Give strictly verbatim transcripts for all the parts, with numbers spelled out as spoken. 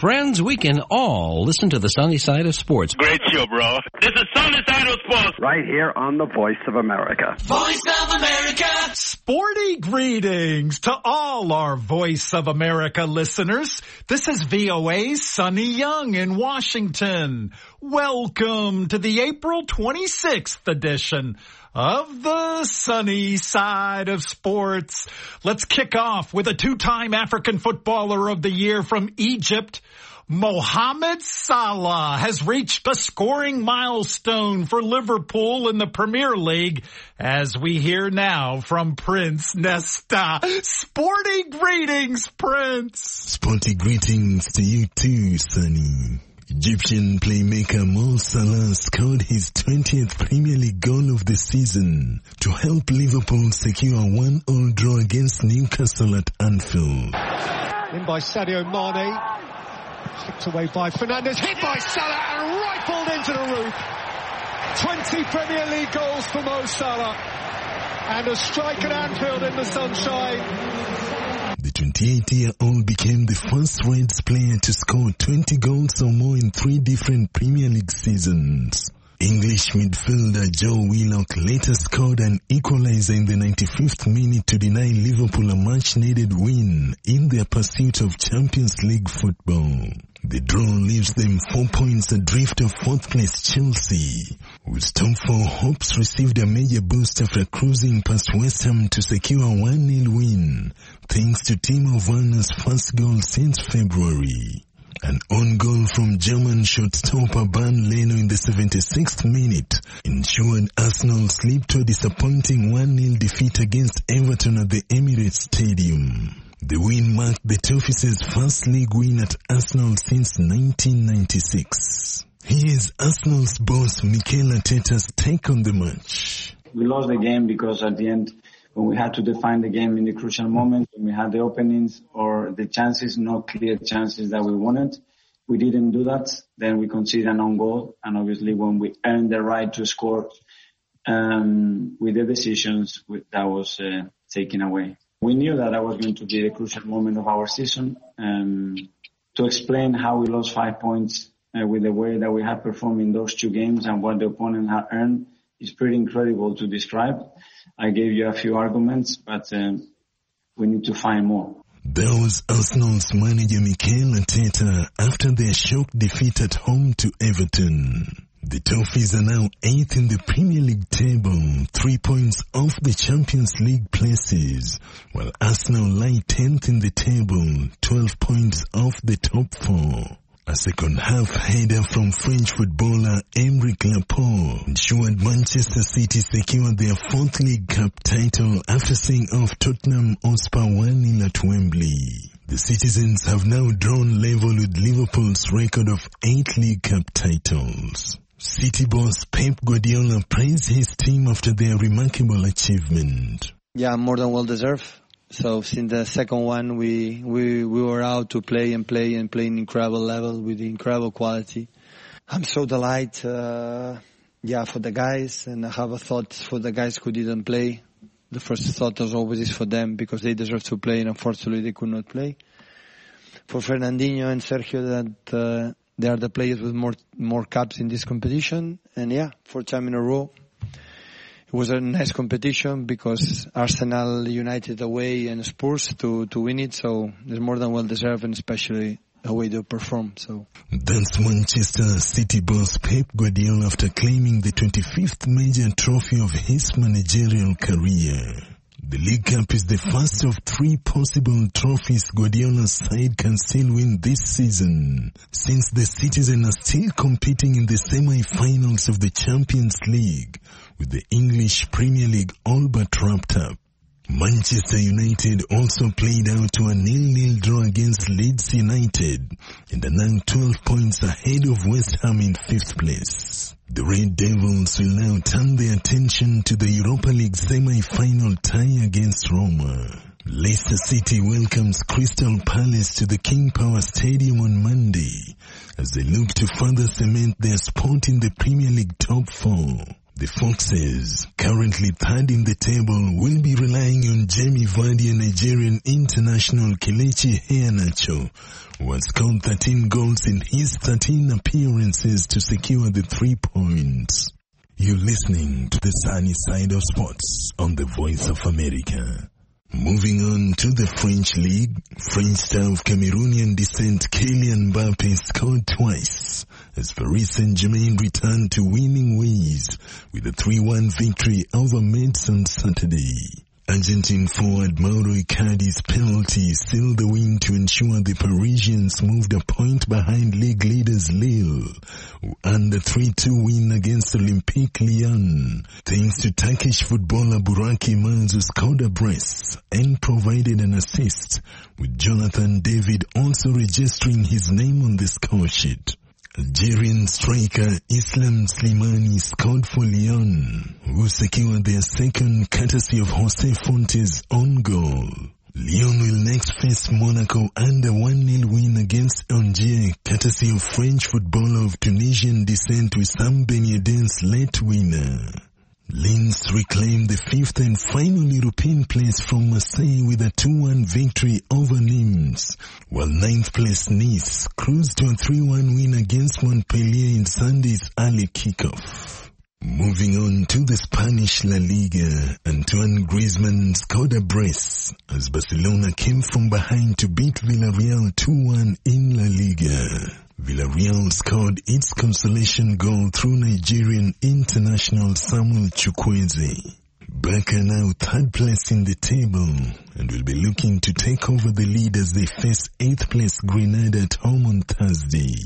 friends, we can all listen to the Sunny Side of Sports. Great show, bro. This is Sunny Side of Sports. Right here on the Voice of America. Voice of America. Sporty greetings to all our Voice of America listeners. This is V O A's Sonny Young in Washington. Welcome to the April twenty-sixth edition of the Sunny Side of Sports. Let's kick off with a two-time African Footballer of the Year from Egypt. Mohamed Salah has reached a scoring milestone for Liverpool in the Premier League, as we hear now from Prince Nesta. Sporty greetings, Prince. Sporty greetings to you too, Sonny. Egyptian playmaker Mo Salah scored his twentieth Premier League goal of the season to help Liverpool secure a one-all draw against Newcastle at Anfield. In by Sadio Mane, flicked away by Fernandes, hit by Salah and rifled into the roof. twenty Premier League goals for Mo Salah and a strike at Anfield in the sunshine. The twenty-eight-year-old became the first Reds player to score twenty goals or more in three different Premier League seasons. English midfielder Joe Willock later scored an equalizer in the ninety-fifth minute to deny Liverpool a much-needed win in their pursuit of Champions League football. The draw leaves them four points adrift of fourth-place Chelsea, whose top four hopes received a major boost after cruising past West Ham to secure a one nil win, thanks to Timo Werner's first goal since February. An own goal from German shortstopper Bernd Leno in the seventy-sixth minute ensured Arsenal slipped to a disappointing one nil defeat against Everton at the Emirates Stadium. The win marked the Toffees' first league win at Arsenal since nineteen ninety-six. Here's Arsenal's boss Mikel Arteta's take on the match. We lost the game because at the end, when we had to define the game in the crucial moments, when we had the openings or the chances, not clear chances that we wanted, we didn't do that. Then we conceded an own goal. And obviously when we earned the right to score, um, with the decisions that was uh, taken away. We knew that that was going to be the crucial moment of our season. Um, to explain how we lost five points uh, with the way that we had performed in those two games and what the opponent had earned is pretty incredible to describe. I gave you a few arguments, but um, we need to find more. That was Arsenal's manager Mikel Arteta after their shock defeat at home to Everton. The Toffees are now eighth in the Premier League table, three points off the Champions League places, while Arsenal lie tenth in the table, twelve points off the top four. A second-half header from French footballer Aymeric Laporte ensured Manchester City secured their fourth League Cup title after seeing off Tottenham Hotspur one nil at Wembley. The citizens have now drawn level with Liverpool's record of eight League Cup titles. City boss Pep Guardiola praised his team after their remarkable achievement. Yeah, more than well deserved. So since the second one, we, we, we were out to play and play and play in incredible level with incredible quality. I'm so delighted, uh, yeah, for the guys, and I have a thought for the guys who didn't play. The first thought was always is for them because they deserve to play and unfortunately they could not play. For Fernandinho and Sergio, that, uh, they are the players with more, more caps in this competition. And yeah, fourth time in a row. It was a nice competition because Arsenal, United away and Spurs to, to win it. So it's more than well deserved, and especially the way they perform. So that's Manchester City boss Pep Guardiola after claiming the twenty-fifth major trophy of his managerial career. The League Cup is the first of three possible trophies Guardiola's side can still win this season, since the Citizens are still competing in the semi-finals of the Champions League, with the English Premier League all but wrapped up. Manchester United also played out to a nil nil draw against Leeds United and are now twelve points ahead of West Ham in fifth place. The Red Devils will now turn their attention to the Europa League semi-final tie against Roma. Leicester City welcomes Crystal Palace to the King Power Stadium on Monday as they look to further cement their spot in the Premier League top four. The Foxes, currently third in the table, will be relying on Jamie Vardy and Nigerian international Kelechi Iheanacho, who has scored thirteen goals in his thirteen appearances to secure the three points. You're listening to the sunny side of sports on the Voice of America. Moving on to the French League, French star of Cameroonian descent Kylian Mbappe scored twice as Paris Saint-Germain returned to winning ways with a three one victory over Metz on Saturday. Argentine forward Mauro Icardi's penalty sealed the win to ensure the Parisians moved a point behind league leaders Lille, who earned a three two win against Olympique Lyon, thanks to Turkish footballer Burak Yılmaz, who scored a brace and provided an assist, with Jonathan David also registering his name on the score sheet. Algerian striker Islam Slimani scored for Lyon, who secured their second courtesy of Jose Fonte's own goal. Lyon will next face Monaco under one nil win against Angers, courtesy of French footballer of Tunisian descent Wissam Ben Yedden's late winner. Lens reclaimed the fifth and final European place from Marseille with a two one victory over Nimes, while ninth place Nice cruised to a three one win against Montpellier in Sunday's early kickoff. Moving on to the Spanish La Liga, Antoine Griezmann scored a brace as Barcelona came from behind to beat Villarreal two one in La Liga. Villarreal scored its consolation goal through Nigerian international Samuel Chukwueze. Barca now third place in the table and will be looking to take over the lead as they face eighth place Grenada at home on Thursday.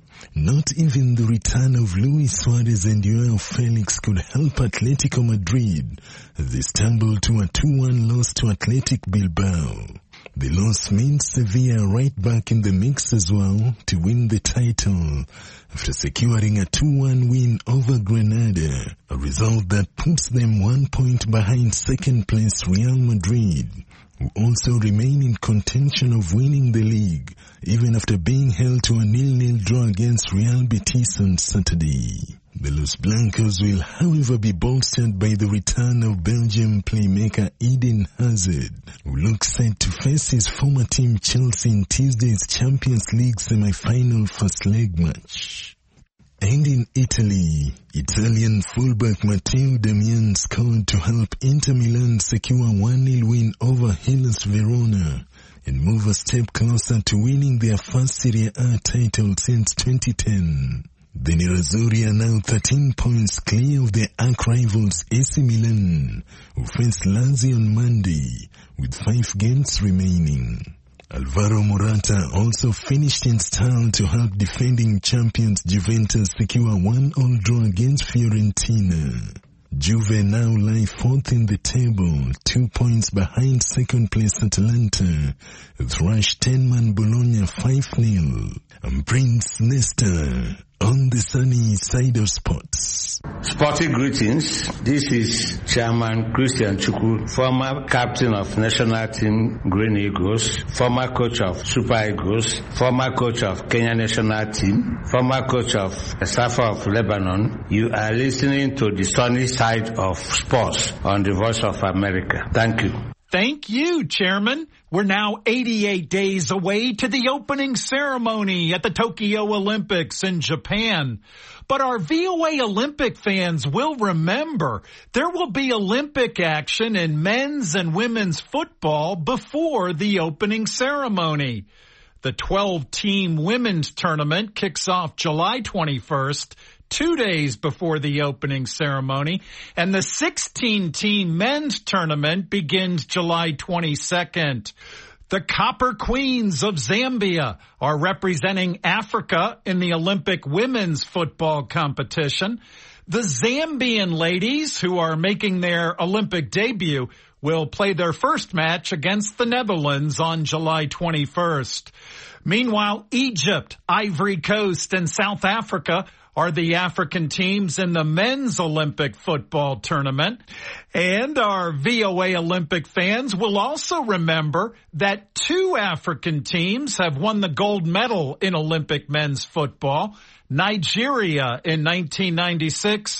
Not even the return of Luis Suarez and Joao Felix could help Atletico Madrid as they stumbled to a two one loss to Athletic Bilbao. The loss means Sevilla right back in the mix as well to win the title after securing a two one win over Granada, a result that puts them one point behind second place Real Madrid, who also remain in contention of winning the league, even after being held to a nil nil draw against Real Betis on Saturday. The Los Blancos will, however, be bolstered by the return of Belgium playmaker Eden Hazard, who looks set to face his former team Chelsea in Tuesday's Champions League semi-final first leg match. And in Italy, Italian fullback Matteo Darmian scored to help Inter Milan secure a one nil win over Hellas Verona and move a step closer to winning their first Serie A title since twenty ten. The Nerazzurri are now thirteen points clear of their arch-rivals A C Milan, who face Lazio on Monday, with five games remaining. Alvaro Morata also finished in style to help defending champions Juventus secure a one all draw against Fiorentina. Juve now lie fourth in the table, two points behind second place Atalanta, who thrashed ten-man Bologna five nil. I'm Prince Nesta on the sunny side of sports. Sporting greetings. This is Chairman Christian Chukwu, former captain of national team Green Eagles, former coach of Super Eagles, former coach of Kenya national team, former coach of Safa of Lebanon. You are listening to the sunny side of sports on the Voice of America. Thank you. Thank you, Chairman. We're now eighty-eight days away to the opening ceremony at the Tokyo Olympics in Japan. But our V O A Olympic fans will remember there will be Olympic action in men's and women's football before the opening ceremony. The twelve-team women's tournament kicks off July twenty-first, two days before the opening ceremony, and the sixteen-team men's tournament begins July twenty-second. The Copper Queens of Zambia are representing Africa in the Olympic women's football competition. The Zambian ladies, who are making their Olympic debut, will play their first match against the Netherlands on July twenty-first. Meanwhile, Egypt, Ivory Coast, and South Africa are the African teams in the men's Olympic football tournament. And our V O A Olympic fans will also remember that two African teams have won the gold medal in Olympic men's football, Nigeria in nineteen ninety-six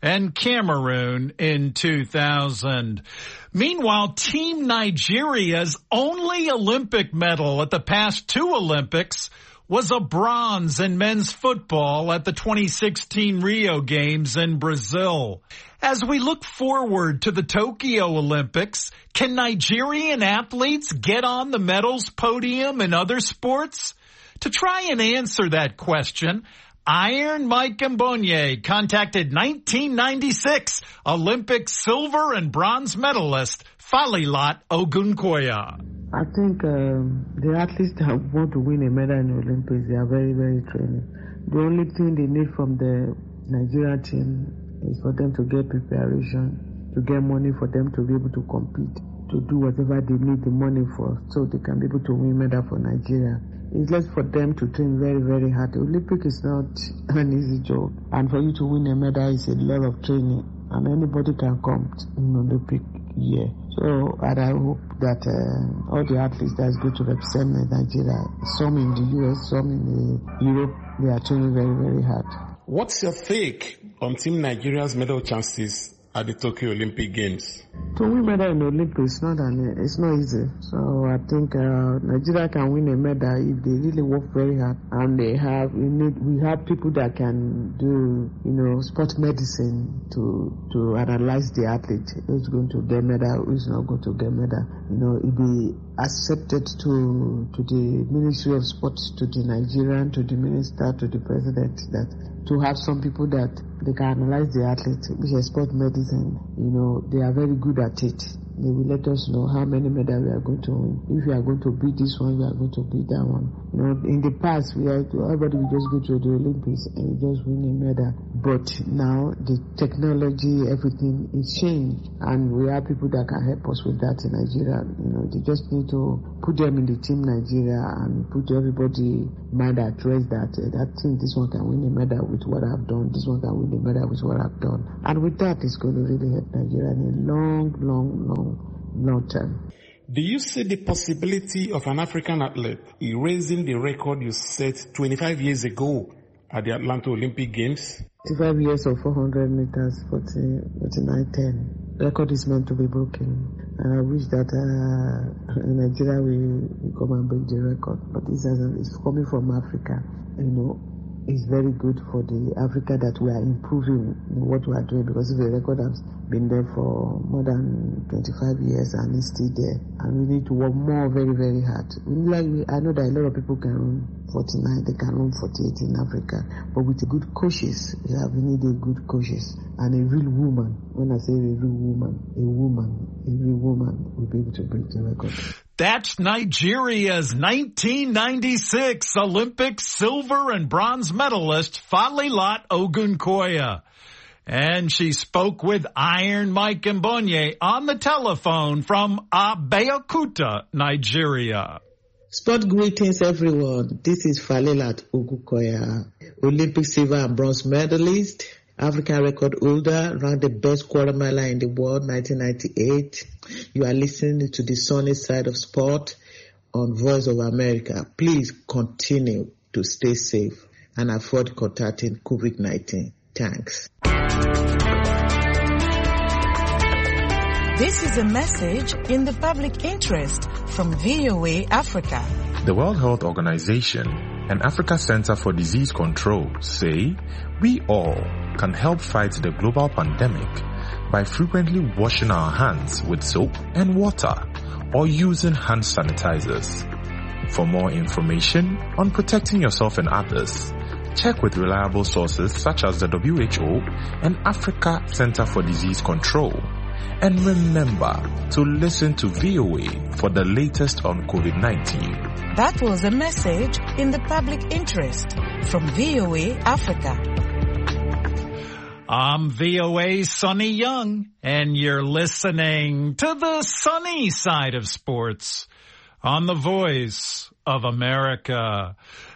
and Cameroon in two thousand. Meanwhile, Team Nigeria's only Olympic medal at the past two Olympics was a bronze in men's football at the twenty sixteen Rio Games in Brazil. As we look forward to the Tokyo Olympics, can Nigerian athletes get on the medals podium in other sports? To try and answer that question, Iron Mike Mbonye contacted nineteen ninety-six Olympic silver and bronze medalist Falilat Ogunkoya. I think um, the athletes that want to win a medal in the Olympics, they are very, very trained. The only thing they need from the Nigerian team is for them to get preparation, to get money for them to be able to compete, to do whatever they need the money for, so they can be able to win medal for Nigeria. It's just for them to train very, very hard. The Olympic is not an easy job, and for you to win a medal is a lot of training, and anybody can come in the Olympic year. So, and I hope that uh, all the athletes that is going to represent Nigeria, some in the U S, some in the Europe, they are training very, very hard. What's your take on Team Nigeria's medal chances at the Tokyo Olympic Games? To win medal in the Olympics, it's not an, it's not easy. So I think uh, Nigeria can win a medal if they really work very hard, and they have we need we have people that can do you know sports medicine to to analyze the athlete who's going to get medal, who's not going to get medal. You know, it be accepted to to the Ministry of Sports, to the Nigerian, to the minister, to the president, that to have some people that they can analyze the athlete, which is sport medicine. You know, they are very good at it. They will let us know how many medals we are going to win. If we are going to beat this one, we are going to beat that one. You know, in the past, we are everybody will just go to the Olympics and we just win a medal. But now the technology, everything is changed, and we have people that can help us with that in Nigeria. You know, they just need to put them in the team Nigeria and put everybody mind at rest that uh, that thing, this one can win a medal with what I've done. This one can win a medal with what I've done. And with that, it's going to really help Nigeria in a long, long, long, long term. Do you see the possibility of an African athlete erasing the record you set twenty-five years ago at the Atlanta Olympic Games? twenty-five years of four hundred meters, forty-nine ten. Record is meant to be broken. And I wish that uh, in Nigeria we, we come and break the record. But this is coming from Africa. You know, it's very good for the Africa that we are improving in what we are doing, because if the record has been there for more than twenty-five years and it's still there, and we need to work more very, very hard. We like, we, I know that a lot of people can run forty-nine, they can run forty-eight in Africa, but with the good coaches, yeah, we need a good coaches and a real woman. When I say a real woman, a woman, a real woman will be able to break the record. That's Nigeria's nineteen ninety-six Olympic silver and bronze medalist Falilat Ogunkoya. And she spoke with Iron Mike Mbonye on the telephone from Abeokuta, Nigeria. Sport greetings, everyone. This is Falilat Ogunkoya, Olympic silver and bronze medalist, African record holder, ranked the best quarter miler in the world, nineteen ninety-eight. You are listening to the sunny side of sport on Voice of America. Please continue to stay safe and avoid contacting COVID nineteen. Thanks. This is a message in the public interest from V O A Africa. The World Health Organization and Africa Center for Disease Control say we all can help fight the global pandemic by frequently washing our hands with soap and water or using hand sanitizers. For more information on protecting yourself and others, check with reliable sources such as the W H O and Africa Center for Disease Control. And remember to listen to V O A for the latest on COVID nineteen. That was a message in the public interest from V O A Africa. I'm V O A's Sonny Young, and you're listening to the sunny side of sports on the Voice of America.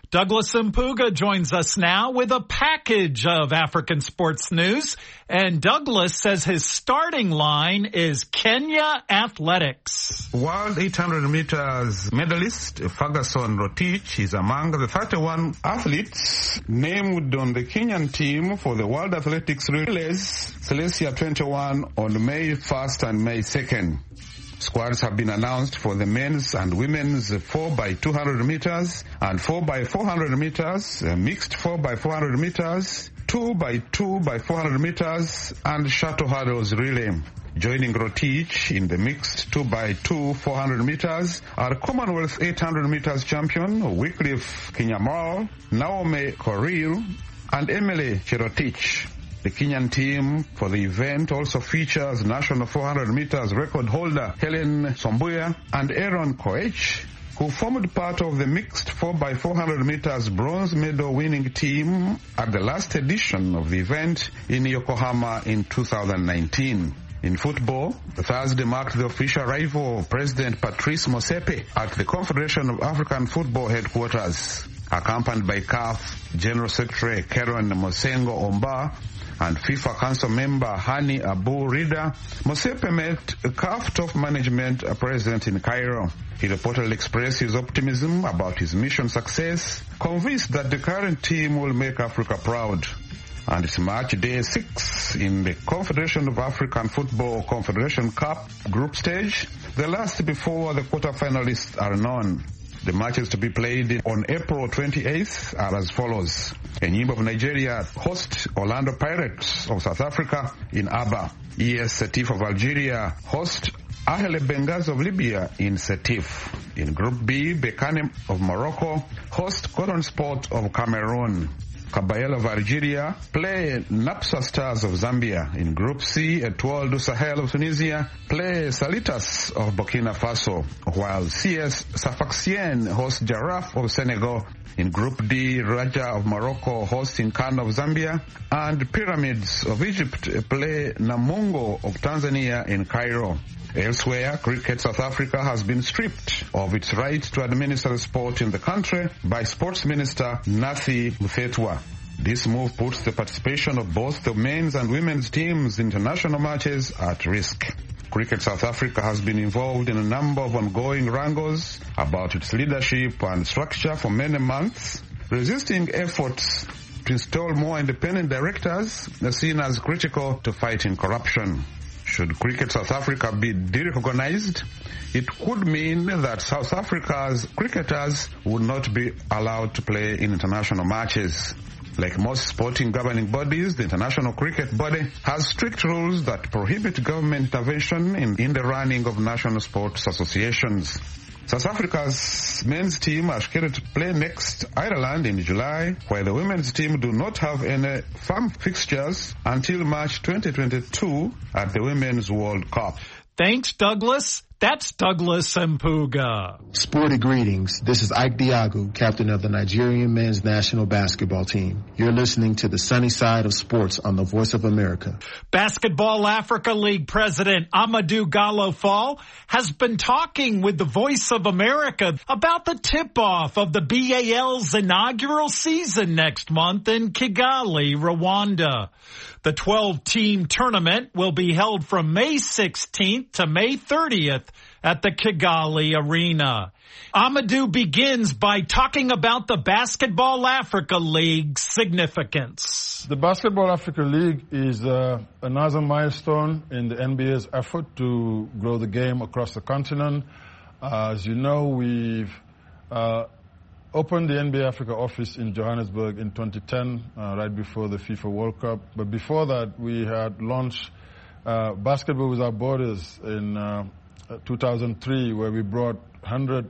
Douglas Mpuga joins us now with a package of African sports news. And Douglas says his starting line is Kenya Athletics. World eight hundred meters medalist Ferguson Rotich is among the thirty-one athletes named on the Kenyan team for the World Athletics Relays Celestia twenty-one on May first and May second. Squads have been announced for the men's and women's four by two hundred meters and four by four hundred meters, mixed four by four hundred meters, two by two by four hundred meters, and shuttle hurdles relay. Joining Rotich in the mixed two by two four hundred meters are Commonwealth eight hundred meters champion Wycliffe Kinyamal, Naomi Korir, and Emily Cherotich. The Kenyan team for the event also features national four hundred meters record holder Helen Sombuya and Aaron Koech, who formed part of the mixed four by four hundred meters bronze medal winning team at the last edition of the event in Yokohama in two thousand nineteen. In football, Thursday marked the official arrival of President Patrice Motsepe at the Confederation of African Football headquarters. Accompanied by C A F General Secretary Karen Mosengo Omba and FIFA Council member Hani Abu Rida, Motsepe met C A F top management present in Cairo. He reportedly expressed his optimism about his mission success, convinced that the current team will make Africa proud. And it's match day six in the Confederation of African Football Confederation Cup group stage, the last before the quarterfinalists are known. The matches to be played on April twenty-eighth are as follows. Enyimba of Nigeria host Orlando Pirates of South Africa in Aba. E S Setif of Algeria host Ahli Benghazi of Libya in Setif. In Group B, Bekane of Morocco host Cotton Sport of Cameroon. Kabayel of Algeria play Napsa Stars of Zambia. In Group C, Etoile du Sahel of Tunisia play Salitas of Burkina Faso, while C S Sfaxien hosts Giraffe of Senegal. In Group D, Raja of Morocco hosting Khan of Zambia, and Pyramids of Egypt play Namungo of Tanzania in Cairo. Elsewhere, Cricket South Africa has been stripped of its right to administer the sport in the country by Sports Minister Nathi Mfetwa. This move puts the participation of both the men's and women's teams in international matches at risk. Cricket South Africa has been involved in a number of ongoing wrangles about its leadership and structure for many months, resisting efforts to install more independent directors seen as critical to fighting corruption. Should Cricket South Africa be derecognized, it could mean that South Africa's cricketers would not be allowed to play in international matches. Like most sporting governing bodies, the International Cricket Body has strict rules that prohibit government intervention in, in the running of national sports associations. South Africa's men's team are scheduled to play next Ireland in July, while the women's team do not have any firm fixtures until March twenty twenty-two at the Women's World Cup. Thanks, Douglas. That's Douglas Mpuga. Sporty greetings. This is Ike Diagu, captain of the Nigerian men's national basketball team. You're listening to the sunny side of sports on the Voice of America. Basketball Africa League president Amadou Gallo Fall has been talking with the Voice of America about the tip-off of the B A L's inaugural season next month in Kigali, Rwanda. The twelve-team tournament will be held from May sixteenth to May thirtieth at the Kigali Arena. Amadou begins by talking about the Basketball Africa League's significance. The Basketball Africa League is uh, another milestone in the N B A's effort to grow the game across the continent. Uh, as you know, we've uh, opened the N B A Africa office in Johannesburg in twenty ten, uh, right before the FIFA World Cup. But before that, we had launched uh, Basketball Without Borders in uh, two thousand three, where we brought one hundred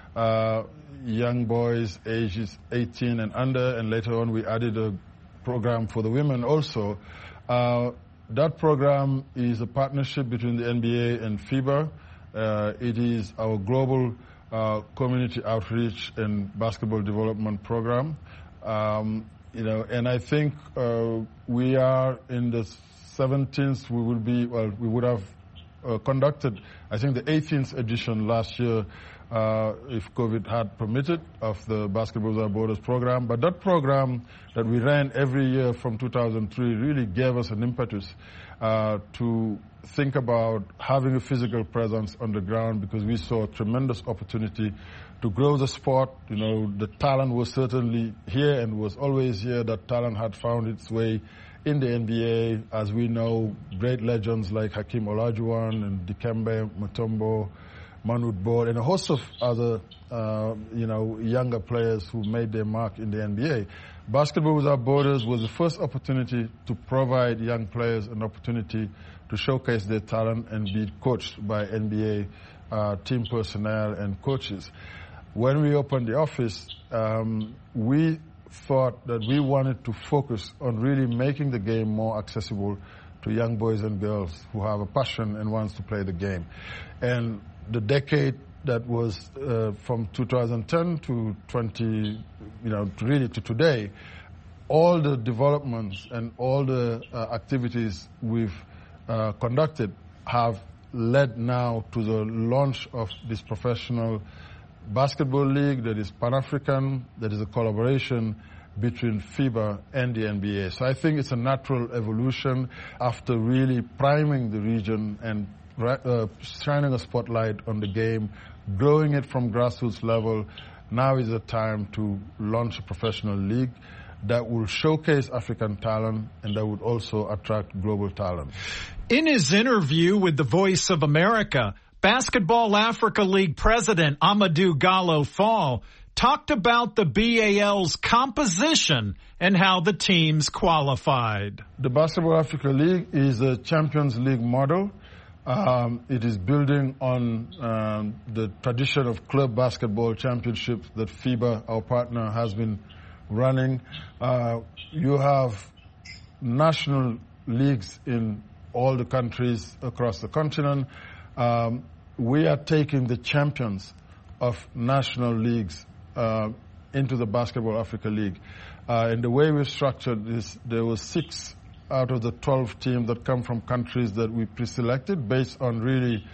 uh, young boys ages eighteen and under, and later on we added a program for the women also. Uh, that program is a partnership between the N B A and FIBA. Uh, it is our global Uh, community outreach and basketball development program, um, you know, and I think uh, we are in the seventeenth. We will be well. We would have uh, conducted, I think, the eighteenth edition last year, uh, if COVID had permitted, of the Basketball Without Borders program. But that program that we ran every year from two thousand three really gave us an impetus uh, to think about having a physical presence on the ground, because we saw a tremendous opportunity to grow the sport. You know, the talent was certainly here and was always here. That talent had found its way in the N B A. As we know, great legends like Hakeem Olajuwon and Dikembe Mutombo, Manute Bol, and a host of other, uh, you know, younger players who made their mark in the N B A. Basketball Without Borders was the first opportunity to provide young players an opportunity to showcase their talent and be coached by N B A uh, team personnel and coaches. When we opened the office, um, we thought that we wanted to focus on really making the game more accessible to young boys and girls who have a passion and wants to play the game. And the decade that was uh, from two thousand ten to twenty, you know, really to today, all the developments and all the uh, activities we've uh, conducted have led now to the launch of this professional basketball league that is Pan-African, that is a collaboration between FIBA and the N B A. So I think it's a natural evolution after really priming the region and uh, shining a spotlight on the game, growing it from grassroots level. Now is the time to launch a professional league that will showcase African talent and that would also attract global talent. In his interview with the Voice of America, Basketball Africa League President Amadou Gallo Fall talked about the B A L's composition and how the teams qualified. The Basketball Africa League is a Champions League model. Um, it is building on um, the tradition of club basketball championships that FIBA, our partner, has been running. Uh, you have national leagues in all the countries across the continent. Um, we are taking the champions of national leagues uh, into the Basketball Africa League. Uh, and the way we've structured this, there were six out of the twelve teams that come from countries that we pre-selected based on really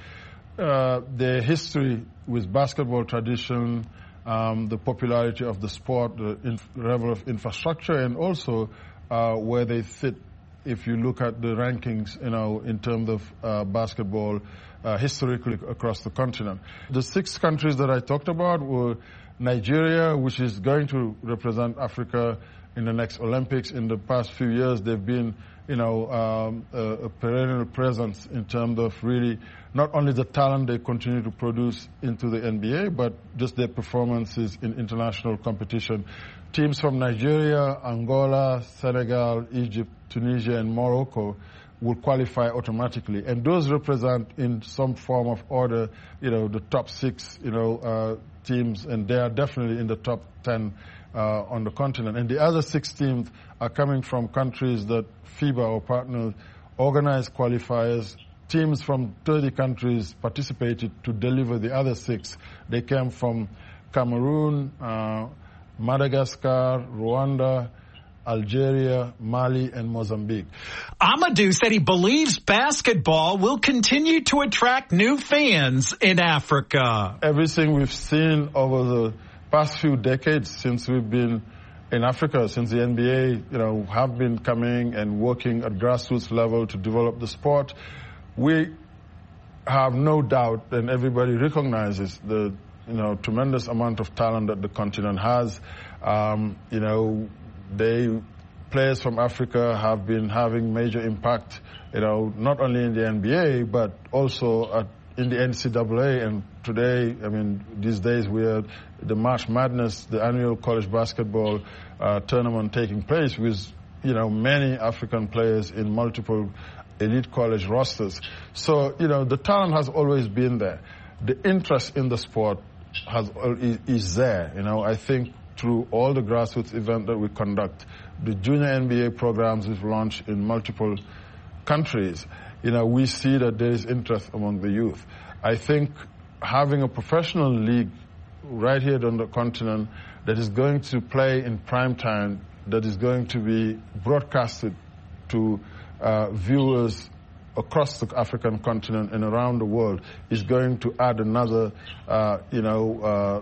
uh, their history with basketball tradition, um, the popularity of the sport, the inf- level of infrastructure, and also uh, where they fit. If you look at the rankings, you know, in terms of uh, basketball uh, historically across the continent. The six countries that I talked about were Nigeria, which is going to represent Africa in the next Olympics. In the past few years, they've been, you know, um, a, a perennial presence in terms of really not only the talent they continue to produce into the N B A, but just their performances in international competition. Teams from Nigeria, Angola, Senegal, Egypt, Tunisia, and Morocco will qualify automatically. And those represent in some form of order, you know, the top six, you know, uh, teams, and they are definitely in the top ten uh, on the continent. And the other six teams are coming from countries that FIBA, our partners, organized qualifiers. Teams from thirty countries participated to deliver the other six. They came from Cameroon, uh, Madagascar, Rwanda, Algeria, Mali, and Mozambique. Amadou said he believes basketball will continue to attract new fans in Africa. Everything we've seen over the past few decades since we've been in Africa, since the N B A, you know, have been coming and working at grassroots level to develop the sport, we have no doubt, and everybody recognizes the, you know, tremendous amount of talent that the continent has. Um, you know, they, players from Africa have been having major impact, you know, not only in the N B A, but also at, in the N C double A. And today, I mean, these days we are the March Madness, the annual college basketball uh, tournament taking place with, you know, many African players in multiple elite college rosters. So, you know, the talent has always been there. The interest in the sport has is there. You know, I think through all the grassroots events that we conduct, the junior N B A programs we've launched in multiple countries, you know, we see that there is interest among the youth. I think having a professional league right here on the continent that is going to play in prime time, that is going to be broadcasted to uh, viewers across the African continent and around the world is going to add another, uh, you know, uh,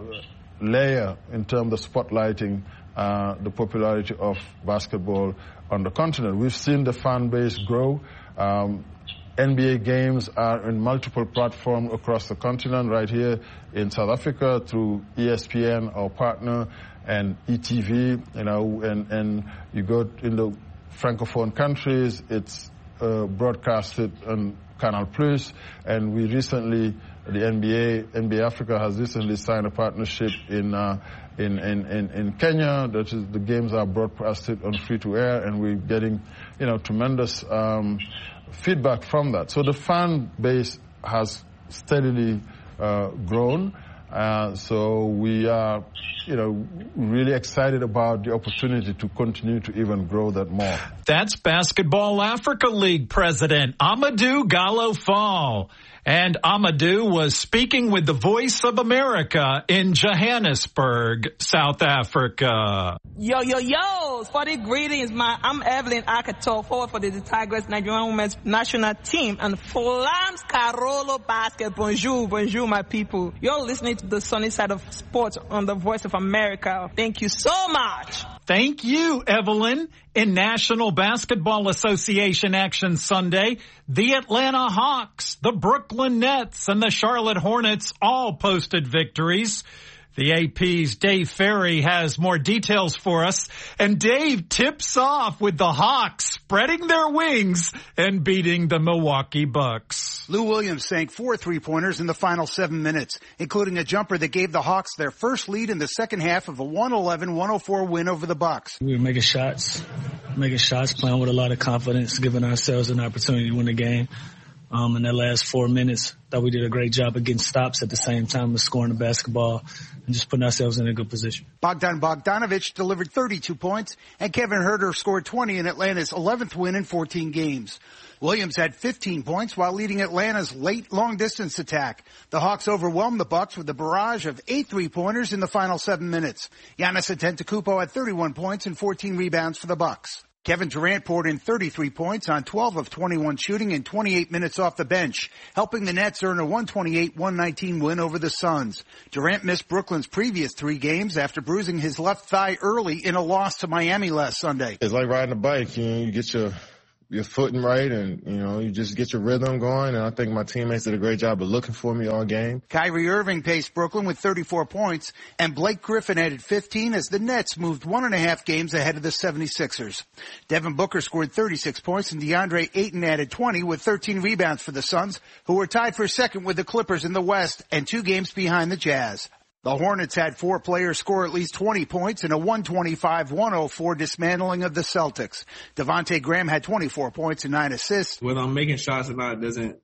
layer in terms of spotlighting uh, the popularity of basketball on the continent. We've seen the fan base grow. Um, N B A games are in multiple platforms across the continent, right here in South Africa through E S P N, our partner, and E T V, you know, and, and you go in the Francophone countries, it's uh, broadcasted on Canal Plus, and we recently, the N B A, N B A Africa has recently signed a partnership in uh, in, in, in, in Kenya. That is, the games are broadcasted on free-to-air, and we're getting, you know, tremendous um, feedback from that. So the fan base has steadily uh, grown. Uh, so we are, you know, really excited about the opportunity to continue to even grow that more. That's Basketball Africa League President Amadou Gallo Fall. And Amadou was speaking with the Voice of America in Johannesburg, South Africa. Yo, yo, yo, sporty greetings, man. I'm Evelyn Akato, forward for the Tigers Nigerian women's national team, and Flams Carolo Basket. Bonjour, bonjour, my people. You're listening to the sunny side of sports on the Voice of America. Thank you so much. Thank you, Evelyn. In National Basketball Association action Sunday, the Atlanta Hawks, the Brooklyn Nets, and the Charlotte Hornets all posted victories. The A P's Dave Ferry has more details for us, and Dave tips off with the Hawks spreading their wings and beating the Milwaukee Bucks. Lou Williams sank four three-pointers in the final seven minutes, including a jumper that gave the Hawks their first lead in the second half of a one eleven one oh four win over the Bucks. We were making shots, making shots, playing with a lot of confidence, giving ourselves an opportunity to win the game. Um, in that last four minutes, thought we did a great job of getting stops at the same time as scoring the basketball and just putting ourselves in a good position. Bogdan Bogdanovic delivered thirty-two points, and Kevin Huerter scored twenty in Atlanta's eleventh win in fourteen games. Williams had fifteen points while leading Atlanta's late long-distance attack. The Hawks overwhelmed the Bucks with a barrage of eight three-pointers in the final seven minutes. Giannis Antetokounmpo had thirty-one points and fourteen rebounds for the Bucks. Kevin Durant poured in thirty-three points on twelve of twenty-one shooting in twenty-eight minutes off the bench, helping the Nets earn a one twenty-eight one nineteen win over the Suns. Durant missed Brooklyn's previous three games after bruising his left thigh early in a loss to Miami last Sunday. It's like riding a bike. You know, you get your your footing right, and, you know, you just get your rhythm going. And I think my teammates did a great job of looking for me all game. Kyrie Irving paced Brooklyn with thirty-four points, and Blake Griffin added fifteen as the Nets moved one and a half games ahead of the seventy-sixers. Devin Booker scored thirty-six points, and DeAndre Ayton added twenty with thirteen rebounds for the Suns, who were tied for second with the Clippers in the West and two games behind the Jazz. The Hornets had four players score at least twenty points in a one twenty-five one oh four dismantling of the Celtics. Devontae Graham had twenty-four points and nine assists. Whether I'm making shots or not doesn't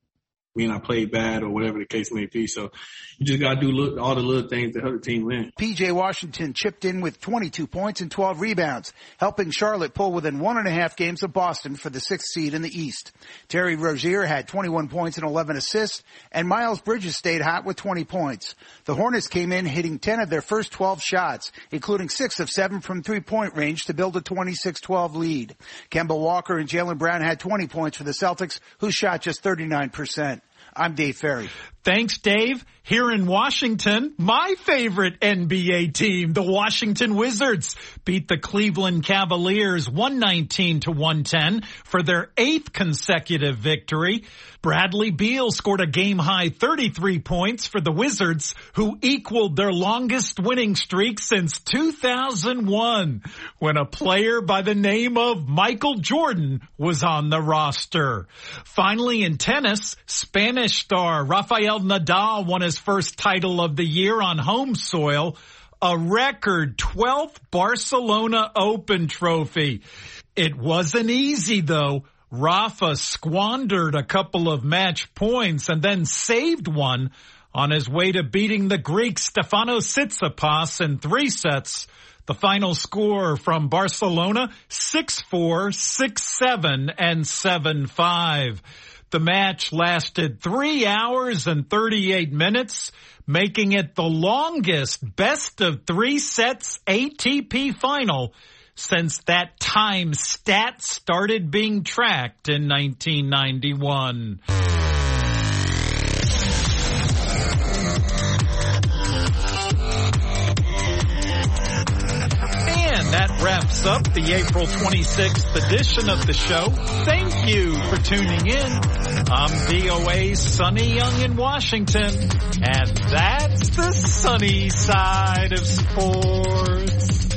mean I played bad or whatever the case may be. So you just got to do look, all the little things to help the team win. P J Washington chipped in with twenty-two points and twelve rebounds, helping Charlotte pull within one and a half games of Boston for the sixth seed in the East. Terry Rozier had twenty-one points and eleven assists, and Miles Bridges stayed hot with twenty points. The Hornets came in hitting ten of their first twelve shots, including six of seven from three-point range to build a twenty-six twelve lead. Kemba Walker and Jaylen Brown had twenty points for the Celtics, who shot just thirty-nine percent. I'm Dave Ferry. Thanks, Dave. Here in Washington, my favorite N B A team, the Washington Wizards, beat the Cleveland Cavaliers one nineteen to one ten for their eighth consecutive victory. Bradley Beal scored a game-high thirty-three points for the Wizards, who equaled their longest winning streak since two thousand one, when a player by the name of Michael Jordan was on the roster. Finally, in tennis, Spanish star Rafael Nadal won his first title of the year on home soil, a record twelfth Barcelona Open trophy. It wasn't easy, though. Rafa squandered a couple of match points and then saved one on his way to beating the Greek Stefanos Tsitsipas in three sets. The final score from Barcelona, six four, six seven, and seven five. The match lasted three hours and thirty-eight minutes, making it the longest best of three sets A T P final since that time stat started being tracked in nineteen ninety-one. That wraps up the April twenty-sixth edition of the show. Thank you for tuning in. I'm V O A's Sonny Young in Washington, and that's the sunny side of sports.